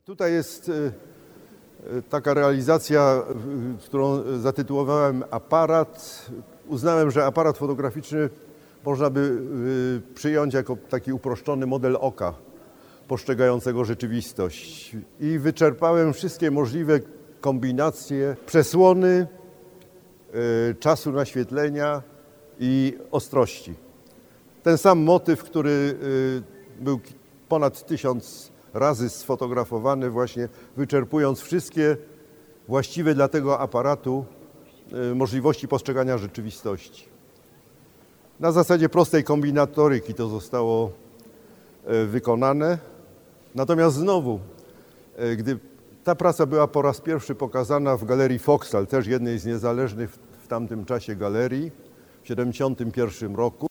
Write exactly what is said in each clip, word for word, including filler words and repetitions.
Tutaj jest taka realizacja, którą zatytułowałem aparat. Uznałem, że aparat fotograficzny można by przyjąć jako taki uproszczony model oka postrzegającego rzeczywistość. I wyczerpałem wszystkie możliwe kombinacje, przesłony, czasu naświetlenia i ostrości. Ten sam motyw, który był ponad tysiąc razy sfotografowany, właśnie wyczerpując wszystkie właściwe dla tego aparatu możliwości postrzegania rzeczywistości. Na zasadzie prostej kombinatoryki to zostało wykonane. Natomiast znowu, gdy ta praca była po raz pierwszy pokazana w Galerii Foksal, też jednej z niezależnych w tamtym czasie galerii, w tysiąc dziewięćset siedemdziesiątym pierwszym roku,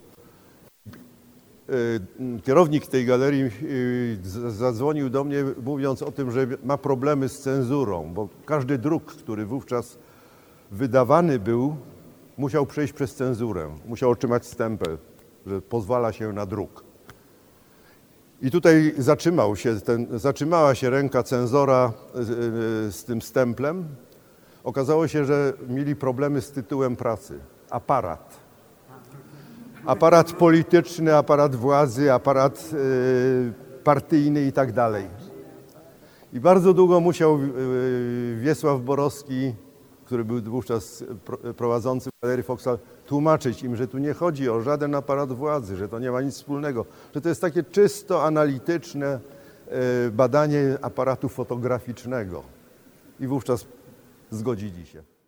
kierownik tej galerii zadzwonił do mnie, mówiąc o tym, że ma problemy z cenzurą, bo każdy druk, który wówczas wydawany był, musiał przejść przez cenzurę, musiał otrzymać stempel, że pozwala się na druk. I tutaj zatrzymał się ten, zatrzymała się ręka cenzora z, z tym stemplem. Okazało się, że mieli problemy z tytułem pracy. Aparat. Aparat polityczny, aparat władzy, aparat y, partyjny i tak dalej. I bardzo długo musiał y, Wiesław Borowski, który był wówczas prowadzącym Galerii Foksal, tłumaczyć im, że tu nie chodzi o żaden aparat władzy, że to nie ma nic wspólnego, że to jest takie czysto analityczne y, badanie aparatu fotograficznego. I wówczas zgodzili się.